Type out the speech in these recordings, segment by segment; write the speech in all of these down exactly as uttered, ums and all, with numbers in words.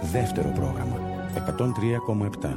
Δεύτερο πρόγραμμα εκατόν τρία κόμμα επτά.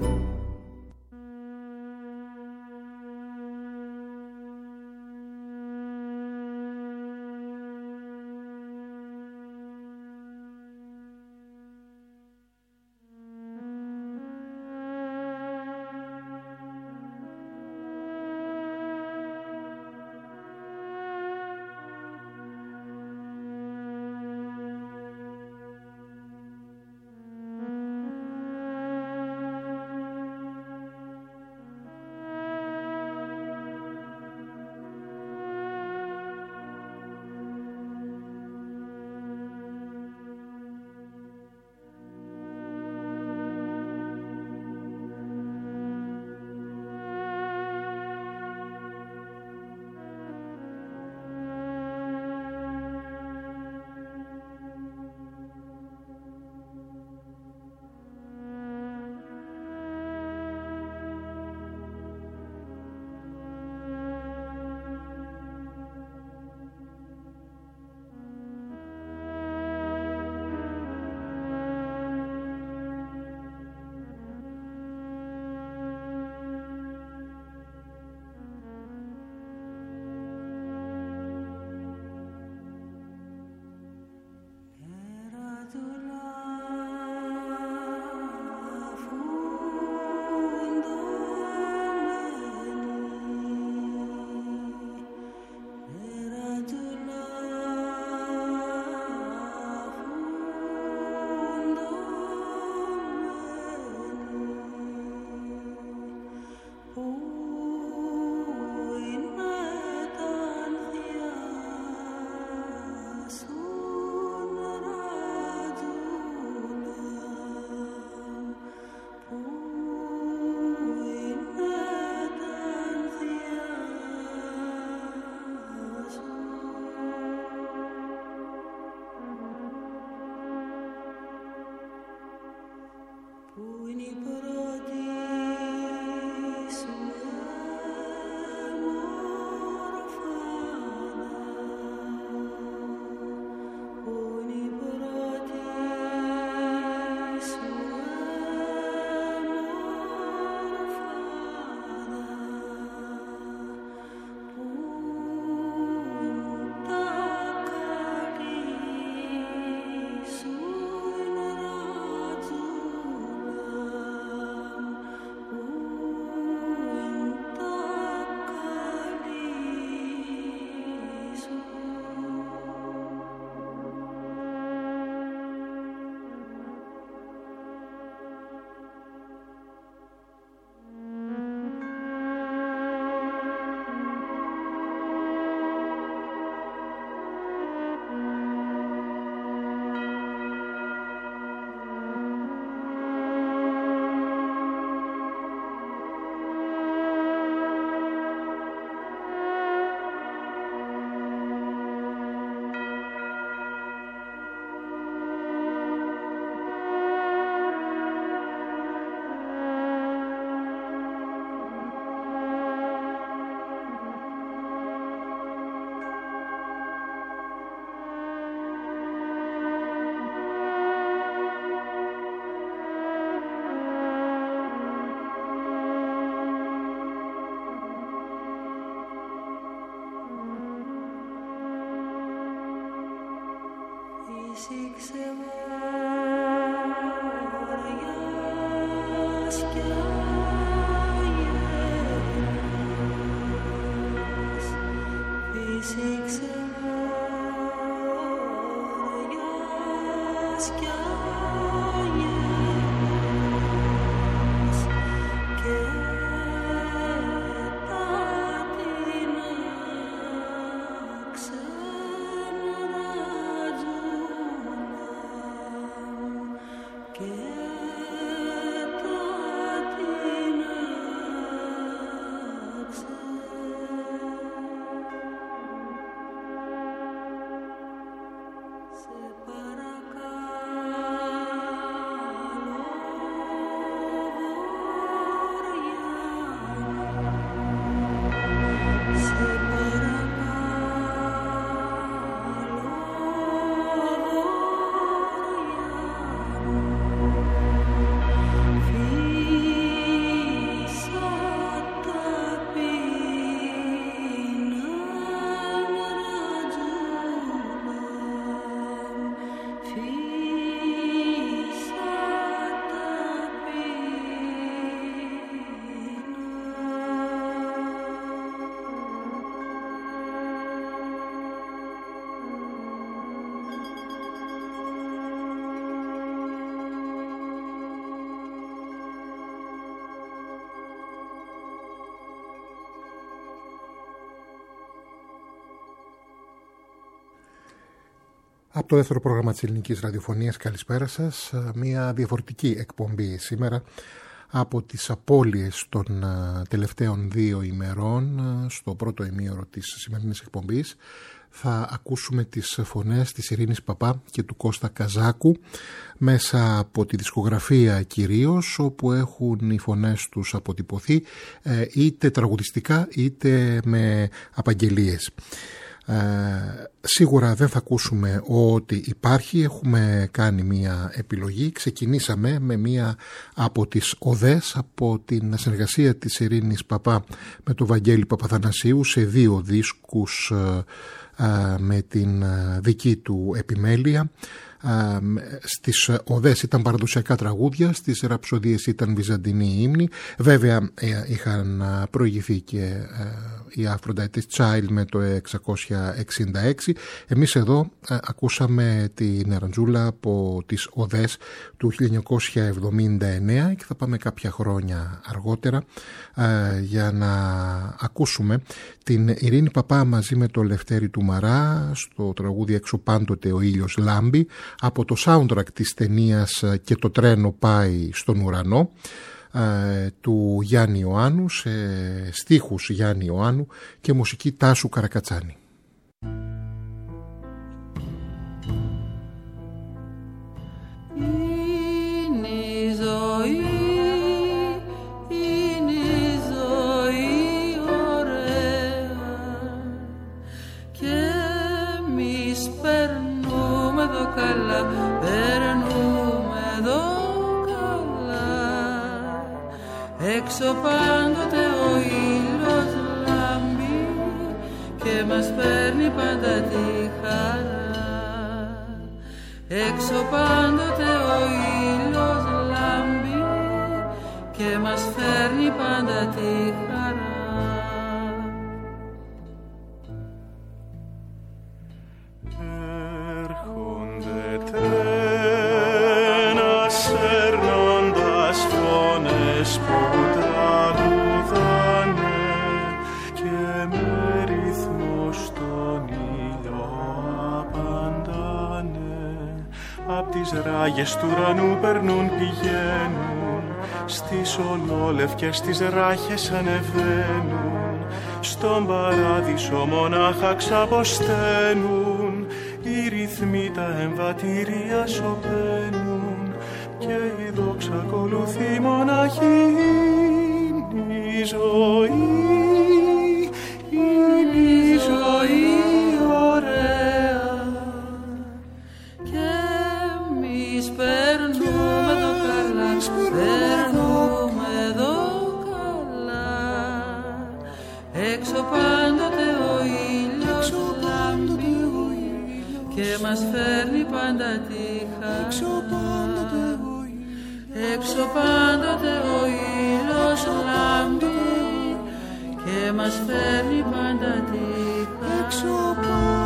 Se para acá. Από το δεύτερο πρόγραμμα της Ελληνικής Ραδιοφωνίας, καλησπέρα σας. Μια διαφορετική εκπομπή σήμερα από τις απώλειες των τελευταίων δύο ημερών. Στο πρώτο ημίωρο της σημερινής εκπομπής θα ακούσουμε τις φωνές της Ειρήνης Παπά και του Κώστα Καζάκου μέσα από τη δισκογραφία κυρίως, όπου έχουν οι φωνές τους αποτυπωθεί είτε τραγουδιστικά είτε με απαγγελίες. Ε, σίγουρα δεν θα ακούσουμε ό,τι υπάρχει. Έχουμε κάνει μία επιλογή. Ξεκινήσαμε με μία από τις οδές από την συνεργασία της Ειρήνης Παπά με τον Βαγγέλη Παπαθανασίου σε δύο δίσκους ε, ε, με την δική του επιμέλεια. Στις οδές ήταν παραδοσιακά τραγούδια, στις ραψοδίες ήταν βυζαντινή ύμνη. Βέβαια είχαν προηγηθεί και η Aphrodite's Child με το εξακόσια εξήντα έξι. Εμείς εδώ ακούσαμε την ραντζούλα από τις οδές του χίλια εννιακόσια εβδομήντα εννέα και θα πάμε κάποια χρόνια αργότερα για να ακούσουμε την Ειρήνη Παπά μαζί με το Λευτέρη του Μαρά στο τραγούδι «Έξω πάντοτε ο ήλιος λάμπει» από το soundtrack της ταινίας «Και το τρένο πάει στον ουρανό» του Γιάννη Ιωάννου, σε στίχους Γιάννη Ιωάννου και μουσική Τάσου Καρακατσάνη. Είναι η ζωή, είναι η ζωή ωραία και εμείς περνούμε εδώ καλά, περνούμε εδώ καλά. Έξω πάντοτε ο ήλιος λάμπει και μας παίρνει πάντα τη χαρά. Έξω πάντοτε ο ήλιος λάμπει και μας φέρνει πάντα τη χαρά. Έρχονται τρένα σέρνοντας φωνές που τραγουδάνε και με ρυθμό στον ήλιο απαντάνε. Απ' τις ράγες του ουρανού περνούν, πηγαίνουν, στις ολόλευκες τις ράχες ανεβαίνουν, στον παράδεισο μονάχα ξαποσταίνουν, οι ρυθμοί τα εμβατήρια σωπαίνουν και η δόξα ακολουθεί μοναχή. Είναι η ζωή, είναι η ζωή ωραία και εμείς περνούμε εδώ καλά, περνούμε εδώ καλά. Έξω πάντοτε ο ήλιος λάμπει και μας φέρνει πάντα τη χαρά. Έξω πάντοτε ο ήλιος λάμπει και μας φέρνει πάντα τη χαρά.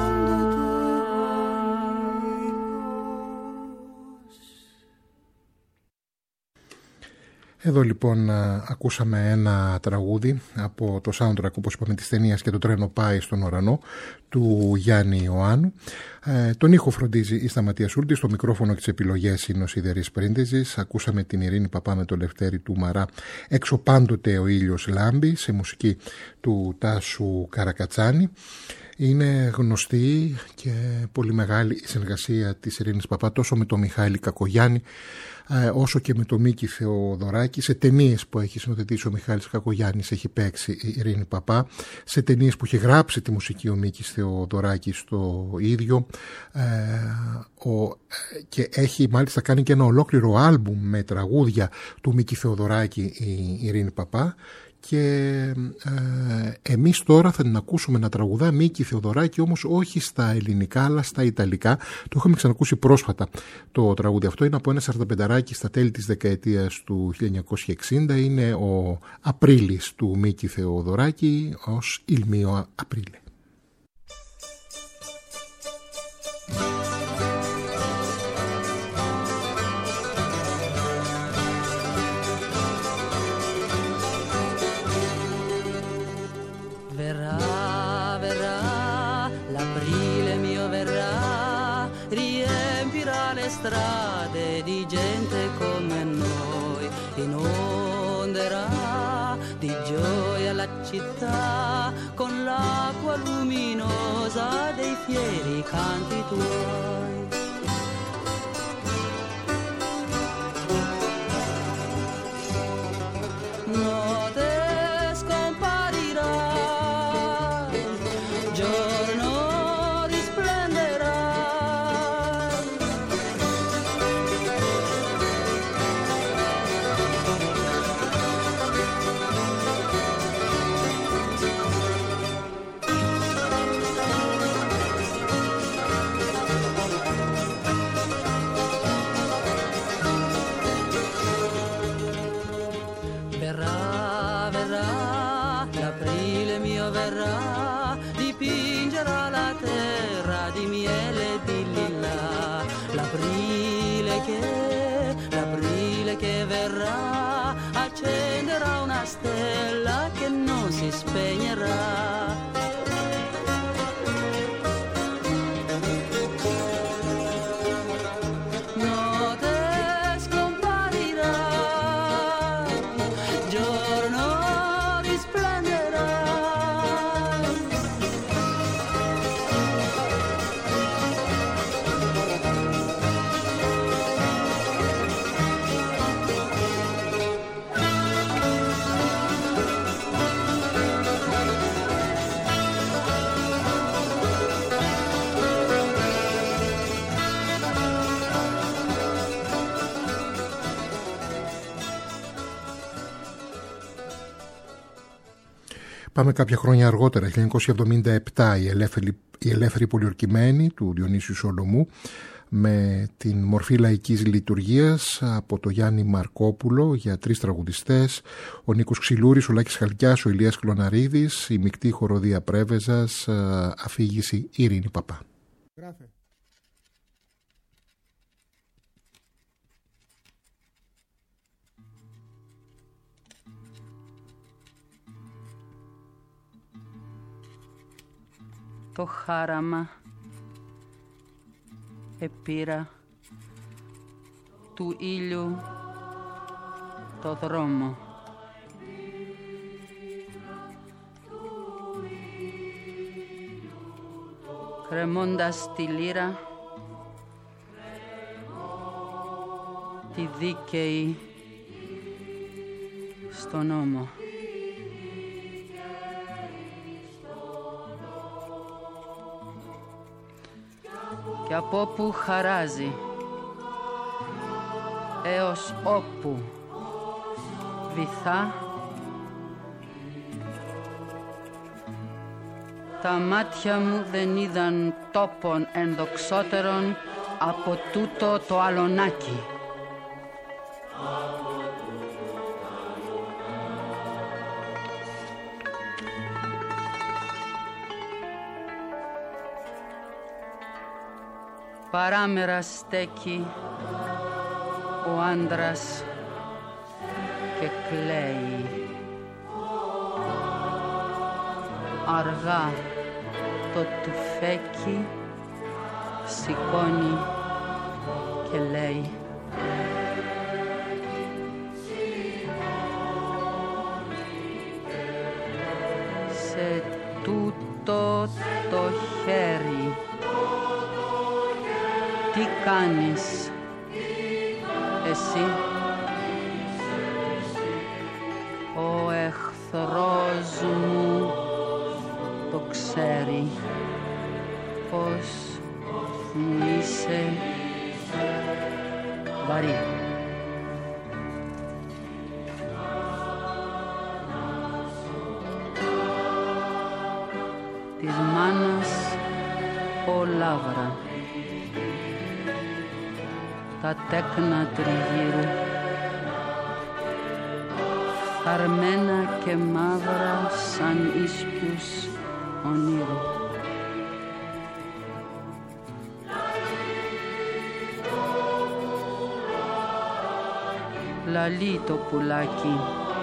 Εδώ λοιπόν ακούσαμε ένα τραγούδι από το soundtrack, όπως είπαμε, της ταινίας «Και το τρένο πάει στον ουρανό» του Γιάννη Ιωάννου. Ε, τον ήχο φροντίζει η Σταματία Σούλτη, στο μικρόφωνο και τις επιλογές είναι ο Σιδερής Πρίντεζης. Ακούσαμε την Ειρήνη Παπά με το Λευτέρη του Μαρά «Έξω πάντοτε ο ήλιος λάμπει» σε μουσική του Τάσου Καρακατσάνη. Είναι γνωστή και πολύ μεγάλη η συνεργασία της Ειρήνης Παπά τόσο με τον Μιχάλη Κακογιάννη όσο και με τον Μίκη Θεοδωράκη. Σε ταινίες που έχει συνοθετήσει ο Μιχάλης Κακογιάννης έχει παίξει η Ειρήνη Παπά, σε ταινίες που έχει γράψει τη μουσική ο Μίκης Θεοδωράκης το ίδιο, ε, ο, και έχει μάλιστα κάνει και ένα ολόκληρο άλμπουμ με τραγούδια του Μίκη Θεοδωράκη η Ειρήνη Παπά. Και ε, εμείς τώρα θα την ακούσουμε να τραγουδά Μίκη Θεοδωράκη, όμως όχι στα ελληνικά αλλά στα ιταλικά. Το είχαμε ξανακούσει πρόσφατα το τραγούδι αυτό. Είναι από ένα σαρανταπενταράκι στα τέλη της δεκαετίας του χίλια εννιακόσια εξήντα. Είναι ο Απρίλης του Μίκη Θεοδωράκη ως Il mio Aprile. L'aprile mio verrà, comparirà le strade di gente come noi, inonderà di gioia la città con l'acqua luminosa dei fieri canti tuoi. Notte scomparirà, giorno risplenderà. Verrà, verrà, l'aprile mio verrà, dipingerà la terra di miele e di lilla. L'aprile che, l'aprile che verrà, accenderà una stella che non si spegnerà. Πάμε κάποια χρόνια αργότερα, χίλια εννιακόσια εβδομήντα επτά, η ελεύθερη, η ελεύθερη πολιορκημένη του Διονύσιου Σολομού με την μορφή λαϊκής λειτουργίας από το Γιάννη Μαρκόπουλο για τρεις τραγουδιστές, ο Νίκος Ξυλούρης, ο Λάκης Χαλκιάς, ο Ηλίας Κλωναρίδης, η μεικτή χοροδία Πρέβεζας, αφήγηση Ειρήνη Παπά. Γράφε. Το χάραμα επήρα του ήλιου το δρόμο. Κρεμώντας τη λύρα, τη δίκαιη στον ώμο. Και από όπου χαράζει έως όπου βυθά, τα μάτια μου δεν είδαν τόπον ενδοξότερον από τούτο το αλωνάκι. Παράμερα στέκει ο άντρας και κλαίει. Αργά το τουφέκι σηκώνει και λέει: σε τούτο το χέρι τι κάνεις εσύ? Ο εχθρός μου το ξέρει πως μου είσαι βαρύ. Της μάνας ο λάβρα, τα τέκνα τριγύρου, φθαρμένα και μαύρα σαν ίσκιους ονείρου. Λαλεί το πουλάκι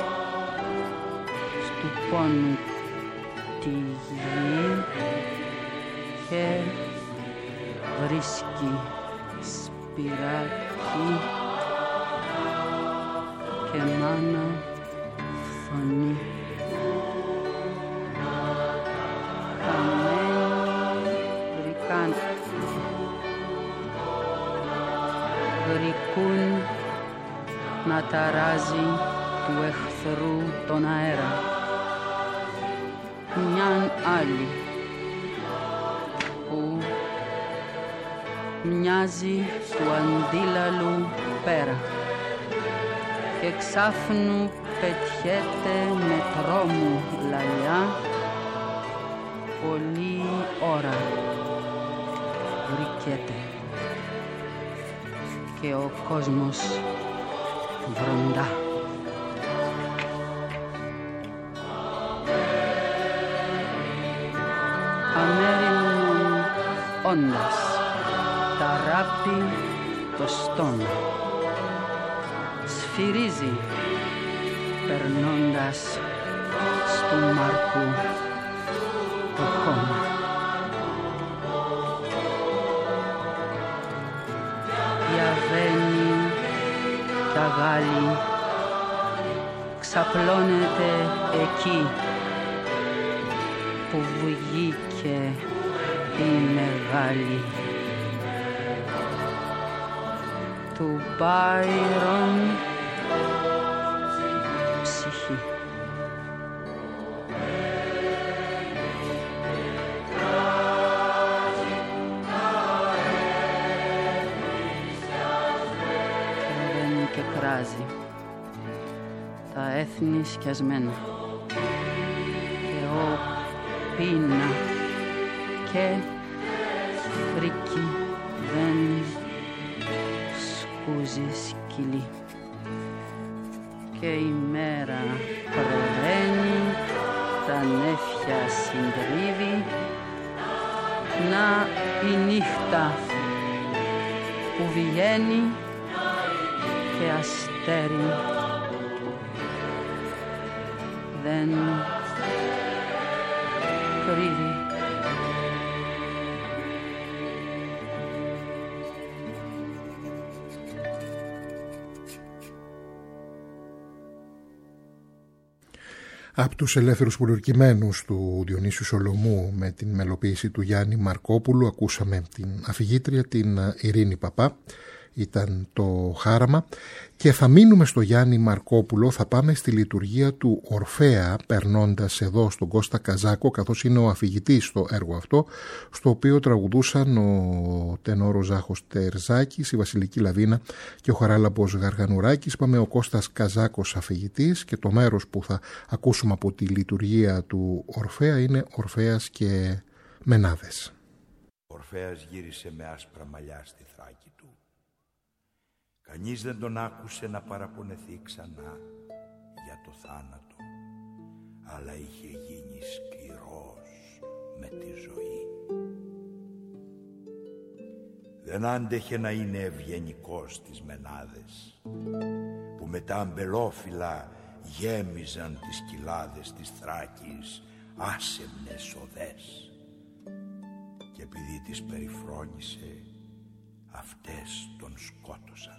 στου πόνου τη γη και βρίσκει σπίτι. πυράκι και μάνα φωνή. Χαμένοι βρήκαν, γρικούν να ταράζει του εχθρού τον αέρα. Μιαν άλλη που μοιάζει του αντίλαλου πέρα και ξάφνου πετιέται με τρόμου λαλιά πολλή ώρα βρικέται και ο κόσμος βροντά. Αμέριμνον όντας ταράπει το στόμα, σφυρίζει περνώντας στου Μάρκου το χώμα. Διαβαίνει τα γάλη, ξαπλώνεται εκεί που βγήκε η μεγάλη του Μπάιρον ψυχή. Κατεβαίνει και κράζει τα έθνη σκιασμένα και ο πείνα και φρίκι δεν σκούζει σκυλί και η μέρα προβαίνει, τα νέφια συντρίβει, να η νύχτα που βγαίνει και αστέρι δεν κρύβει. Από τους ελεύθερους πολιορκημένους του Διονύσιου Σολομού με την μελοποίηση του Γιάννη Μαρκόπουλου ακούσαμε την αφηγήτρια, την Ειρήνη Παπά, ήταν το χάραμα, και θα μείνουμε στο Γιάννη Μαρκόπουλο, θα πάμε στη λειτουργία του Ορφέα περνώντας εδώ στον Κώστα Καζάκο, καθώς είναι ο αφηγητής στο έργο αυτό, στο οποίο τραγουδούσαν ο τενόρος Ζάχος Τερζάκης, η Βασιλική Λαβίνα και ο Χαράλαμπος Γαργανουράκης. Πάμε ο Κώστας Καζάκος αφηγητής, και το μέρος που θα ακούσουμε από τη λειτουργία του Ορφέα είναι Ορφέας και Μενάδες. Ο Ορφέας γύρισε με άσπρα μαλλιά στη Θράκη του. Κανείς δεν τον άκουσε να παραπονεθεί ξανά για το θάνατο, αλλά είχε γίνει σκληρός με τη ζωή. Δεν άντεχε να είναι ευγενικός στις Μενάδες, που με τα αμπελόφυλλα γέμιζαν τις κοιλάδες της Θράκης άσεμνες οδές, και επειδή τις περιφρόνησε, αυτές τον σκότωσαν.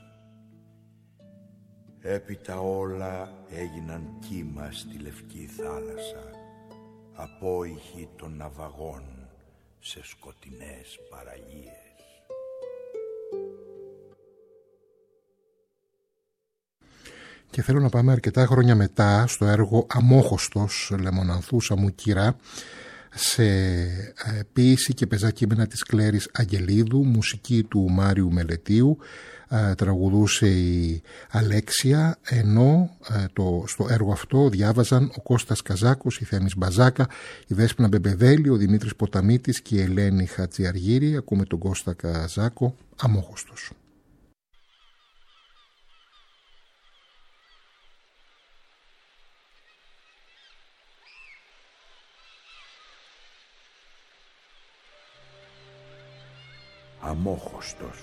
Έπειτα όλα έγιναν κύμα στη λευκή θάλασσα, απόϊχοι των ναυαγών σε σκοτεινές παραλίες. Και θέλω να πάμε αρκετά χρόνια μετά στο έργο «Αμόχωστος» Λεμονανθούσα μου κυρά, σε ποίηση και πεζά κείμενα της Κλέρης Αγγελίδου, μουσική του Μάριου Μελετίου, τραγουδούσε η Αλέξια, ενώ το, στο έργο αυτό διάβαζαν ο Κώστας Καζάκος, η Θέμης Μπαζάκα, η Δέσποινα Μπεμπεδέλη, ο Δημήτρης Ποταμίτης και η Ελένη Χατζιαργύρη. Ακούμε τον Κώστα Καζάκο, «Αμόχωστος». Αμόχωστος.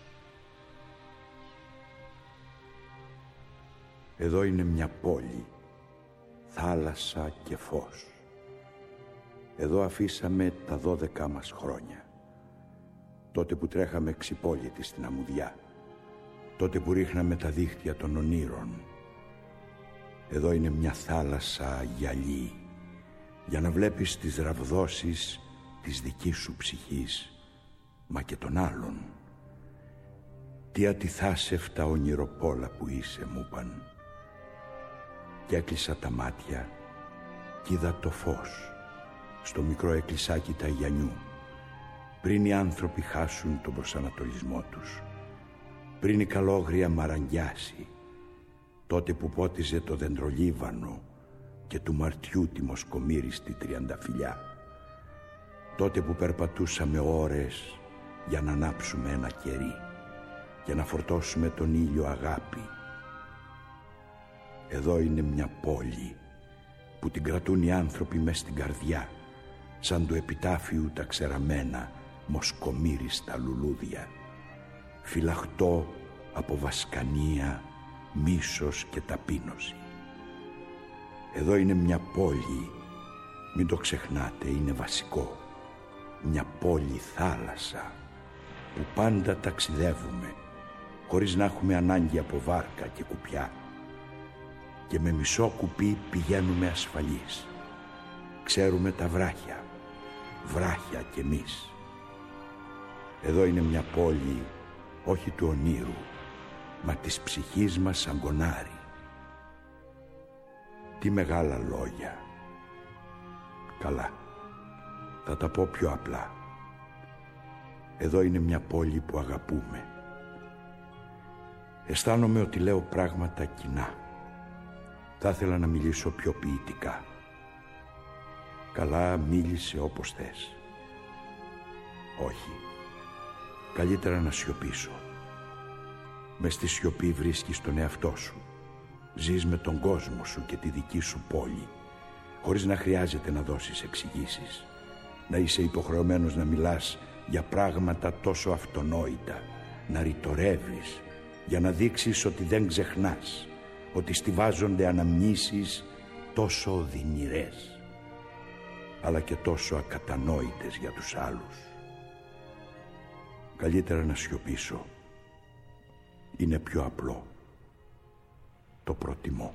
Εδώ είναι μια πόλη, θάλασσα και φως. Εδώ αφήσαμε τα δώδεκά μας χρόνια. τότε που τρέχαμε ξυπόλυτοι στην αμμουδιά, τότε που ρίχναμε τα δίχτυα των ονείρων. Εδώ είναι μια θάλασσα γυαλί, για να βλέπεις τις ραβδόσεις της δικής σου ψυχής, μα και των άλλων. Τι ατιθάσευτα ονειροπόλα που είσαι, μου είπαν. Κι έκλεισα τα μάτια κι είδα το φως στο μικρό εκκλησάκι Ταγιανιού, πριν οι άνθρωποι χάσουν τον προσανατολισμό τους, πριν η καλόγρια μαραγγιάσει, τότε που πότιζε το δεντρολίβανο και του Μαρτιού τη μοσκομύριστη τριανταφυλιά, τότε που περπατούσαμε ώρες για να ανάψουμε ένα κερί, για να φορτώσουμε τον ήλιο αγάπη. Εδώ είναι μια πόλη που την κρατούν οι άνθρωποι μες στην καρδιά, σαν του επιτάφιου τα ξεραμένα μοσκομύριστα λουλούδια, φυλαχτό από βασκανία, μίσος και ταπείνωση. Εδώ είναι μια πόλη, μην το ξεχνάτε, είναι βασικό, μια πόλη θάλασσα που πάντα ταξιδεύουμε χωρίς να έχουμε ανάγκη από βάρκα και κουπιά, και με μισό κουπί πηγαίνουμε ασφαλείς. Ξέρουμε τα βράχια, βράχια κι εμείς. Εδώ είναι μια πόλη όχι του ονείρου, μα της ψυχής μας αγκονάρι. Τι μεγάλα λόγια. Καλά, θα τα πω πιο απλά. Εδώ είναι μια πόλη που αγαπούμε. Αισθάνομαι ότι λέω πράγματα κοινά. Θα ήθελα να μιλήσω πιο ποιητικά. Καλά, μίλησε όπως θες. Όχι, καλύτερα να σιωπήσω. Μες στη σιωπή βρίσκεις τον εαυτό σου. Ζεις με τον κόσμο σου και τη δική σου πόλη, χωρίς να χρειάζεται να δώσεις εξηγήσεις, να είσαι υποχρεωμένος να μιλάς για πράγματα τόσο αυτονόητα, να ρητορεύεις για να δείξεις ότι δεν ξεχνάς, ότι στιβάζονται αναμνήσεις τόσο οδυνηρές, αλλά και τόσο ακατανόητες για τους άλλους. Καλύτερα να σιωπήσω. Είναι πιο απλό. Το προτιμώ.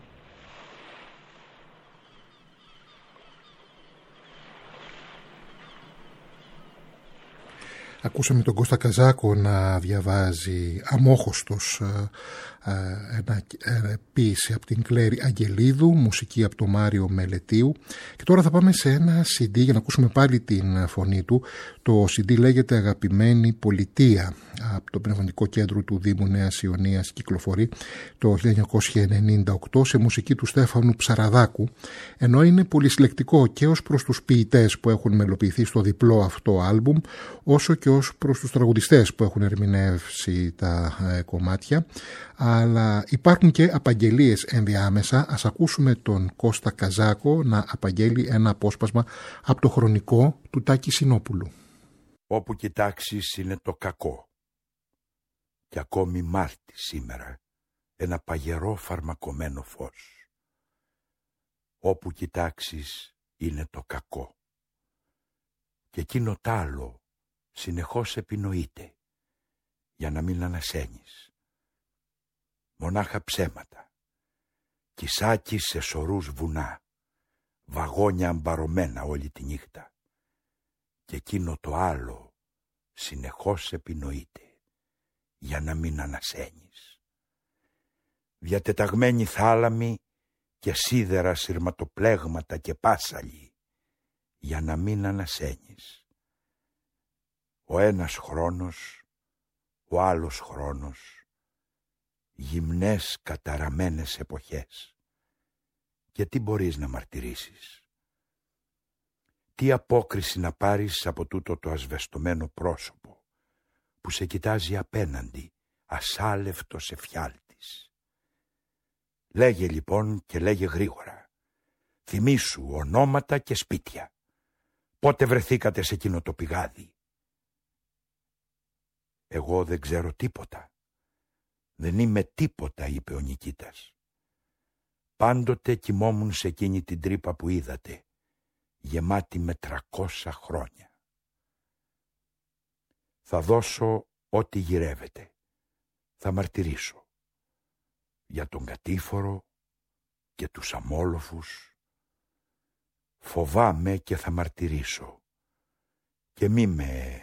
Ακούσαμε τον Κώστα Καζάκο να διαβάζει αμόχωστος ένα, ένα ποίηση από την Κλέρη Αγγελίδου, μουσική από τον Μάριο Μελετίου. Και τώρα θα πάμε σε ένα σι ντι για να ακούσουμε πάλι την φωνή του. Το σι ντι λέγεται «Αγαπημένη Πολιτεία», από το Πνευματικό Κέντρο του Δήμου Νέας Ιωνίας, κυκλοφορεί το χίλια εννιακόσια ενενήντα οκτώ σε μουσική του Στέφανου Ψαραδάκου, ενώ είναι πολυσυλλεκτικό και ως προς τους ποιητές που έχουν μελοποιηθεί στο διπλό αυτό άλμπουμ, όσο και ως προς τους τραγουδιστές που έχουν ερμηνεύσει τα ε, κομμάτια, αλλά υπάρχουν και απαγγελίες ενδιάμεσα. Ας ακούσουμε τον Κώστα Καζάκο να απαγγέλει ένα απόσπασμα από το Χρονικό του Τάκη Συνόπουλου. Όπου κοιτάξεις είναι το κακό. Και ακόμη Μάρτη σήμερα, ένα παγερό φαρμακωμένο φως. Όπου κοιτάξεις είναι το κακό. Και εκείνο τ' άλλο συνεχώς επινοείται, για να μην ανασένεις. Μονάχα ψέματα, κισάκι σε σωρούς βουνά, βαγόνια αμπαρωμένα όλη τη νύχτα. Και εκείνο το άλλο συνεχώς επινοείται, για να μην ανασένεις. Διατεταγμένοι θάλαμοι και σίδερα σειρματοπλέγματα και πάσαλοι, για να μην ανασένεις. Ο ένας χρόνος, ο άλλος χρόνος, γυμνές καταραμένες εποχές. Και τι μπορείς να μαρτυρήσεις? Τι απόκριση να πάρεις από τούτο το ασβεστομένο πρόσωπο που σε κοιτάζει απέναντι, ασάλευτος εφιάλτης? Λέγε λοιπόν και λέγε γρήγορα. Θυμήσου ονόματα και σπίτια. Πότε βρεθήκατε σε εκείνο το πηγάδι? Εγώ δεν ξέρω τίποτα. Δεν είμαι τίποτα, είπε ο Νικήτας. Πάντοτε κοιμόμουν σε εκείνη την τρύπα που είδατε, γεμάτη με τρακόσια χρόνια. Θα δώσω ό,τι γυρεύεται. Θα μαρτυρήσω για τον κατήφορο και τους αμόλοφους. Φοβάμαι και θα μαρτυρήσω και μη με...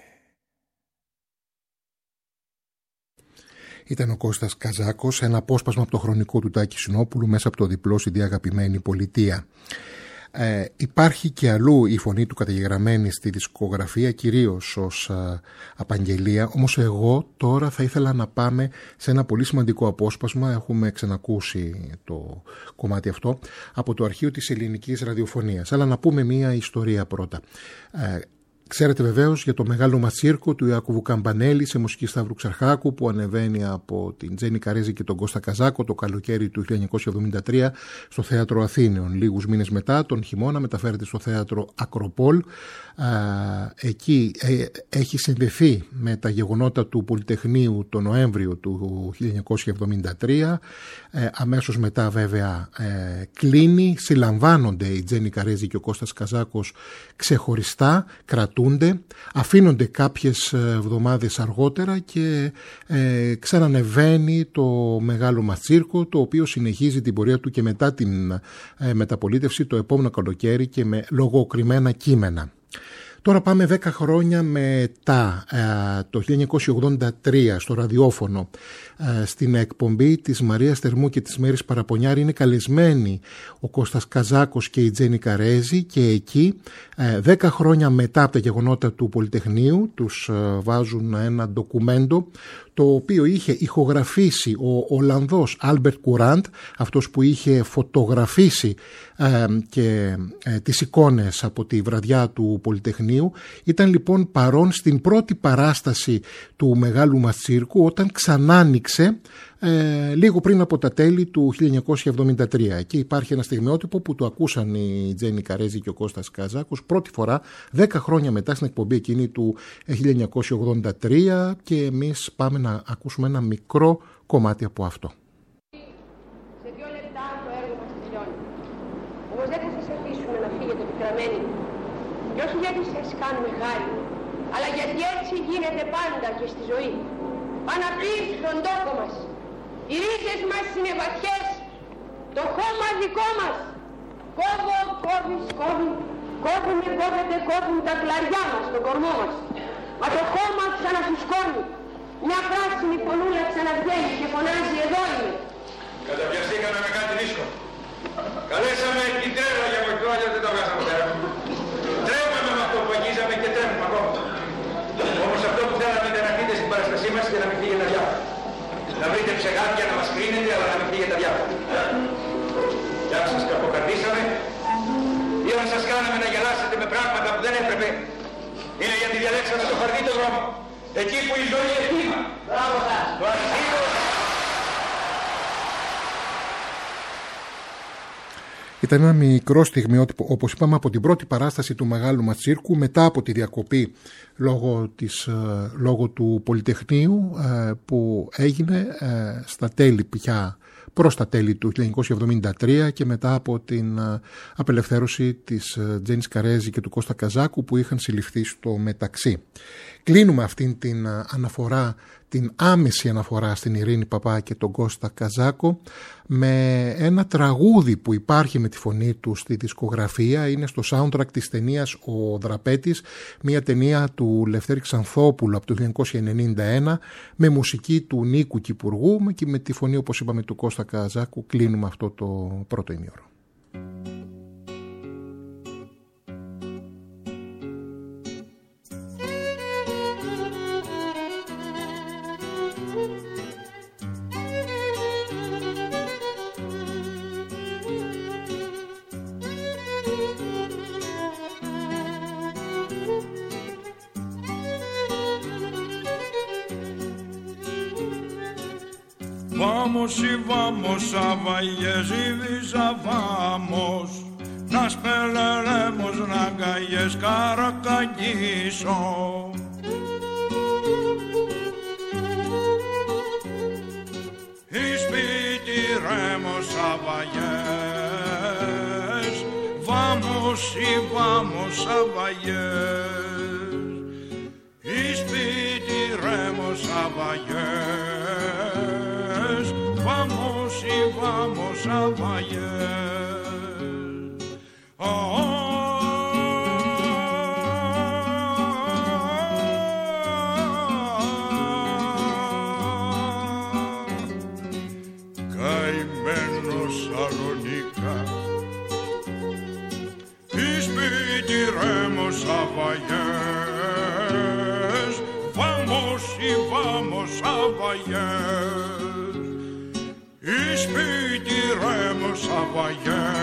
Ήταν ο Κώστας Καζάκος, ένα απόσπασμα από το χρονικό του Τάκη Συνόπουλου μέσα από το διπλό σι ντι Αγαπημένη Πολιτεία. Ε, υπάρχει και αλλού η φωνή του καταγεγραμμένη στη δισκογραφία, κυρίως ως α, απαγγελία, όμως εγώ τώρα θα ήθελα να πάμε σε ένα πολύ σημαντικό απόσπασμα, έχουμε ξανακούσει το κομμάτι αυτό, από το αρχείο της ελληνικής ραδιοφωνίας, αλλά να πούμε μία ιστορία πρώτα. Ε, Ξέρετε βεβαίως για το μεγάλο ματσίρκο του Ιάκωβου Καμπανέλη σε μουσική Σταύρου Ξαρχάκου που ανεβαίνει από την Τζέννη Καρέζη και τον Κώστα Καζάκο το καλοκαίρι του χίλια εννιακόσια εβδομήντα τρία στο Θέατρο Αθήνεων. Λίγους μήνες μετά, τον χειμώνα, μεταφέρεται στο Θέατρο Ακροπόλ. Εκεί έχει συνδεθεί με τα γεγονότα του Πολυτεχνείου το Νοέμβριο του χίλια εννιακόσια εβδομήντα τρία. Αμέσως μετά βέβαια κλείνει, συλλαμβάνονται η Τζέννη Καρέζη και ο Κώστας Καζάκος ξεχωριστά, κρατούνται, αφήνονται κάποιες εβδομάδες αργότερα και ε, ξανανεβαίνει το μεγάλο ματσίρκο, το οποίο συνεχίζει την πορεία του και μετά την ε, μεταπολίτευση το επόμενο καλοκαίρι και με λογοκριμμένα κείμενα. Τώρα πάμε δέκα χρόνια μετά, το χίλια εννιακόσια ογδόντα τρία, στο ραδιόφωνο, στην εκπομπή της Μαρίας Θερμού και της Μέρης Παραπονιάρη είναι καλεσμένοι ο Κώστας Καζάκος και η Τζέννη Καρέζη και εκεί δέκα χρόνια μετά από τα γεγονότα του Πολυτεχνείου τους βάζουν ένα ντοκουμέντο το οποίο είχε ηχογραφήσει ο Ολλανδός Άλμπερτ Κουράντ, αυτός που είχε φωτογραφίσει ε, και ε, τις εικόνες από τη βραδιά του Πολυτεχνείου. Ήταν λοιπόν παρόν στην πρώτη παράσταση του Μεγάλου Ματσίρκου όταν ξανά άνοιξε ε, λίγο πριν από τα τέλη του χίλια εννιακόσια εβδομήντα τρία. Εκεί υπάρχει ένα στιγμιότυπο που το ακούσαν η Τζέννη Καρέζη και ο Κώστας Καζάκος πρώτη φορά δέκα χρόνια μετά στην εκπομπή εκείνη του χίλια εννιακόσια ογδόντα τρία και εμείς πάμε να ακούσουμε ένα μικρό κομμάτι από αυτό. Σε δύο λεπτά το έργο μας τελειώνει. Όμως δεν θα σας αφήσουμε να φύγετε πικραμένοι. Και όχι γιατί σας κάνουμε χάρη, αλλά γιατί έτσι γίνεται πάντα και στη ζωή. Αναπλήρ στον τόπο μας. Οι ρίζες μας είναι βαθιές. Το χώμα δικό μας. Κόβω, κόβεις, κόβει. Κόβουνε, κόβεται, κόβουν τα κλαριά μας, τον κορμό μας. Μα το χώμα ξαναφουσκώνει. Μια πράσινη φωνούλα ξαναβγαίνει και φωνάζει εδώ είμαι. Καταπιαστήκαμε με κάτι δύσκολο. Καλέσαμε την τρέλα για βοηθό, αλλιώς δεν τα βγάζαμε πέρα. Τρέμαμε με αυτό που αγγίζαμε και τρέμουμε ακόμα. Όμως αυτό που θέλαμε ήταν να φύγετε στην παραστασή μας και να μην φύγετε αδιάφορα. Να βρείτε ψεγάδια να μας κρίνετε, αλλά να μην φύγετε αδιάφορα. Για να σας κακοκρατήσαμε ή να σας κάναμε να γελάσετε με πράγματα που δεν έπρεπε. Είναι γιατί διαλέξαμε το χαρτί το δρόμο. Εκεί που η ζωή είναι θύμα. Μπράβο σας. Το αρχείο. Ήταν ένα μικρό στιγμιότυπο, όπως είπαμε, από την πρώτη παράσταση του Μεγάλου Ματσίρκου μετά από τη διακοπή λόγω, της, λόγω του Πολυτεχνείου που έγινε στα τέλη πια, προς τα τέλη του χίλια εννιακόσια εβδομήντα τρία και μετά από την απελευθέρωση της Τζέννης Καρέζη και του Κώστα Καζάκου που είχαν συλληφθεί στο μεταξύ. Κλείνουμε αυτήν την αναφορά, την άμεση αναφορά στην Ειρήνη Παπά και τον Κώστα Καζάκο με ένα τραγούδι που υπάρχει με τη φωνή του στη δισκογραφία. Είναι στο soundtrack της ταινίας «Ο Δραπέτης», μια ταινία του Λευτέρη Ξανθόπουλου από το χίλια εννιακόσια ενενήντα ένα με μουσική του Νίκου Κυπουργού και με τη φωνή, όπως είπαμε, του Κώστα Καζάκου. Κλείνουμε αυτό το πρώτο ημίωρο. Vamos y vamos a valles y visa vamos, nas peleremos na calles Caracalliso. Y spitiremos a valles, vamos y vamos a valles, y spitiremos Avallés, vamos y vamos a Avallés. Oh, καημένος Σαλονίκα, εις σπίτι ρέμος Avallés, vamos y vamos a Avallés, εις σπίτι ρέμος Avallés.